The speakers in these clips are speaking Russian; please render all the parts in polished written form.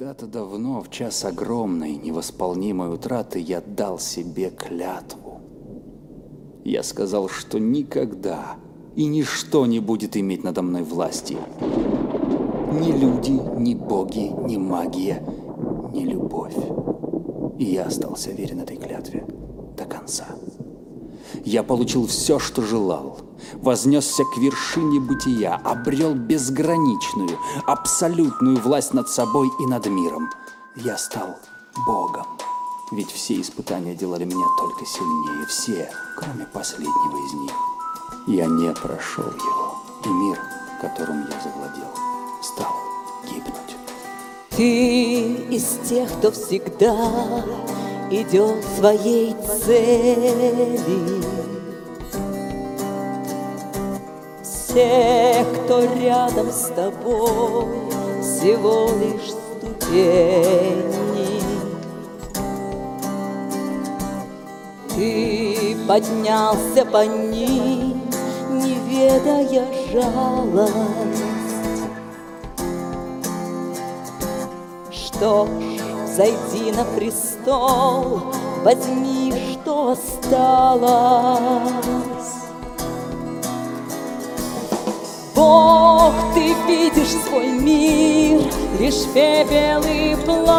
Когда-то давно, в час огромной, невосполнимой утраты, я дал себе клятву. Я сказал, что никогда и ничто не будет иметь надо мной власти. Ни люди, ни боги, ни магия, ни любовь. И я остался верен этой клятве до конца. Я получил все, что желал, вознесся к вершине бытия, обрел безграничную, абсолютную власть над собой и над миром. Я стал Богом, ведь все испытания делали меня только сильнее, все, кроме последнего из них. Я не прошел его, и мир, которым я завладел, стал гибнуть. Ты из тех, кто всегда идет своей цели. Все, кто рядом с тобой, всего лишь ступени. Ты поднялся по ним, не ведая жалость. Что ж, зайди на престол, возьми, что осталось. Бог, ты видишь свой мир, лишь пепел и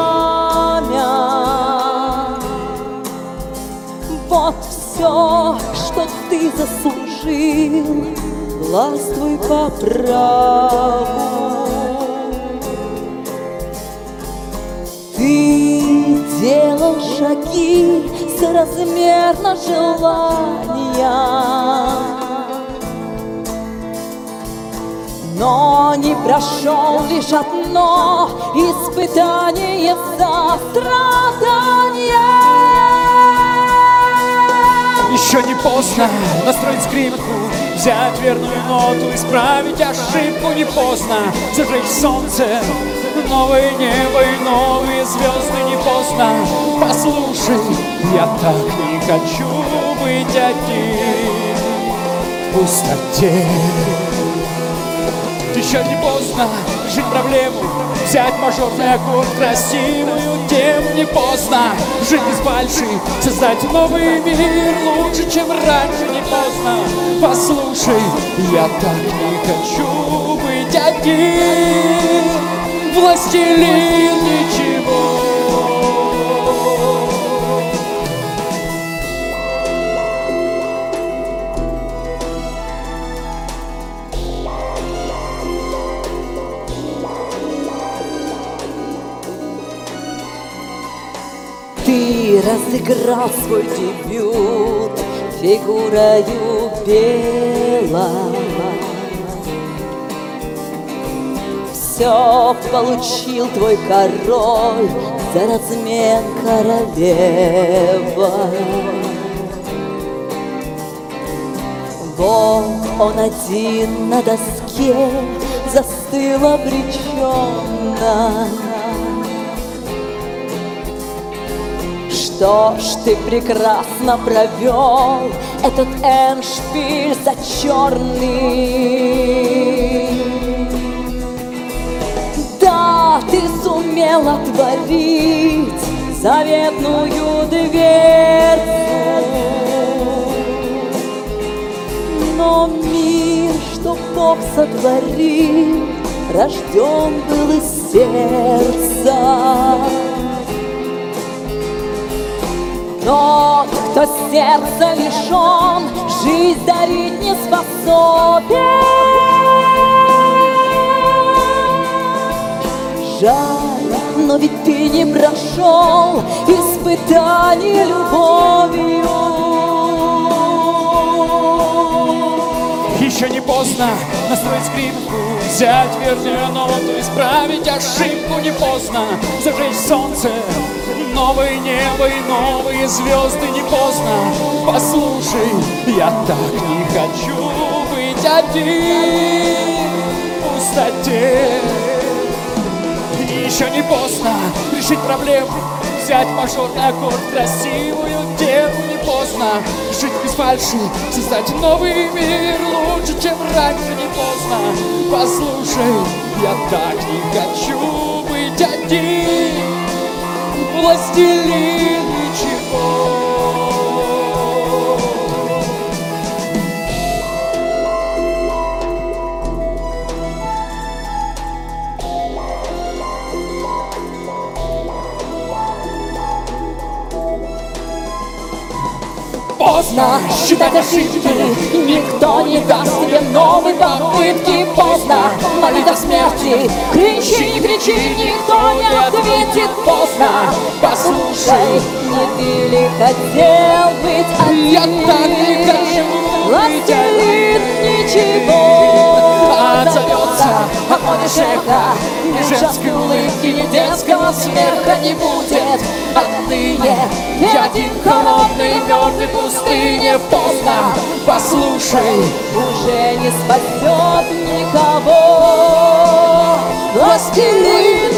пламя. Вот все, что ты заслужил, властвуй по праву. Ты делал шаги соразмерно желания, но не прошел лишь одно испытание сострадания. Еще не поздно настроить скрипку, взять верную ноту, исправить ошибку. Не поздно зажечь солнце, новое небо и новые звезды. Не поздно, послушай, я так не хочу быть один в пустоте. Еще не поздно решить проблему, взять мажорный аккорд, красивую тему. Не поздно жить без фальши, создать новый мир лучше, чем раньше. Не поздно, послушай, я так не хочу быть один, властелин ничего. Ты разыграл свой дебют фигурою пела. Все получил твой король за размен королева. Вот он один на доске застыл обреченно. Что ж, ты прекрасно провел этот эндшпиль за черный. Да, ты сумел отворить заветную дверцу, но мир, что Бог сотворил, рожден был из сердца. Тот, кто сердца лишен, жизнь дарить не способен. Жаль, но ведь ты не прошел испытаний любовью. Еще не поздно настроить скрипку, взять верную ноту, исправить ошибку. Не поздно зажечь солнце, новое небо и новые звезды. Не поздно, послушай, я так не хочу быть один в пустоте. Еще не поздно решить проблему, взять мажорный аккорд, красивую тему. Не поздно жить без фальши, создать новый мир лучше, чем раньше. Не поздно, послушай, я так не хочу быть быть один. Властелин ничего. Поздно считать ошибки, никто не даст тебе новой попытки. Поздно молить о смерти, кричи, не кричи, никто не ответит. Поздно, послушай, не ты ли хотел быть один? Я так не хочу быть Властелин ничего отзовется, отходишь эхо, ни женской улыбки, ни детского смеха не будет. Отныне я один холодный, мертвый в пустыне. Поздно, послушай, уже не спасет никого. Властелин